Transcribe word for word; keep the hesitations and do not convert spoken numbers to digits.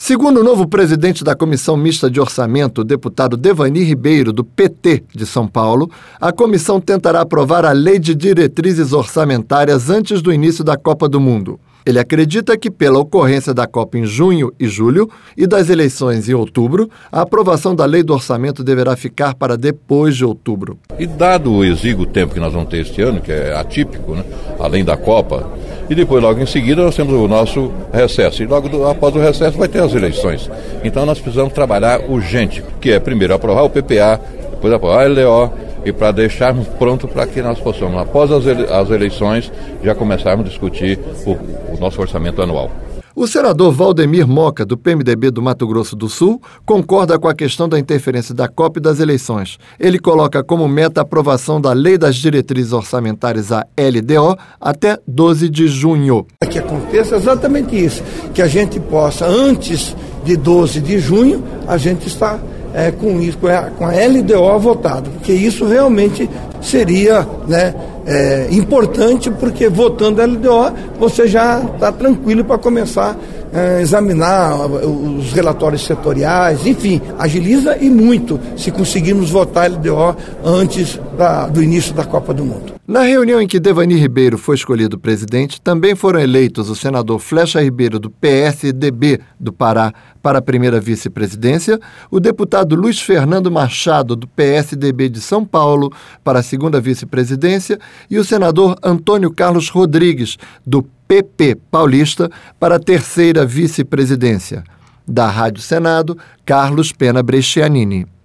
Segundo o novo presidente da Comissão Mista de Orçamento, o deputado Devani Ribeiro, do P T de São Paulo, a comissão tentará aprovar a Lei de Diretrizes Orçamentárias antes do início da Copa do Mundo. Ele acredita que, pela ocorrência da Copa em junho e julho e das eleições em outubro, a aprovação da Lei do Orçamento deverá ficar para depois de outubro. E dado o exíguo tempo que nós vamos ter este ano, que é atípico, né? Além da Copa, e depois logo em seguida nós temos o nosso recesso, e logo do, após o recesso vai ter as eleições. Então nós precisamos trabalhar urgente, que é primeiro aprovar o P P A, depois aprovar a L D O, e para deixarmos pronto para que nós possamos, após as, ele, as eleições, já começarmos a discutir o, o nosso orçamento anual. O senador Valdemir Moca, do P M D B do Mato Grosso do Sul, concorda com a questão da interferência da Copa e das eleições. Ele coloca como meta a aprovação da Lei das Diretrizes Orçamentárias, a L D O, até doze de junho. Que aconteça exatamente isso, que a gente possa, antes de doze de junho, a gente está é, com, isso, com, a, com a L D O votada, porque isso realmente seria, né, é, importante, porque votando a L D O você já está tranquilo para começar a examinar os relatórios setoriais, enfim, agiliza e muito se conseguirmos votar a L D O antes da, do início da Copa do Mundo. Na reunião em que Devani Ribeiro foi escolhido presidente, também foram eleitos o senador Flecha Ribeiro, do P S D B do Pará, para a primeira vice-presidência, o deputado Luiz Fernando Machado, do P S D B de São Paulo, para a segunda vice-presidência, e o senador Antônio Carlos Rodrigues, do P P paulista, para a terceira vice-presidência. Da Rádio Senado, Carlos Pena Brescianini.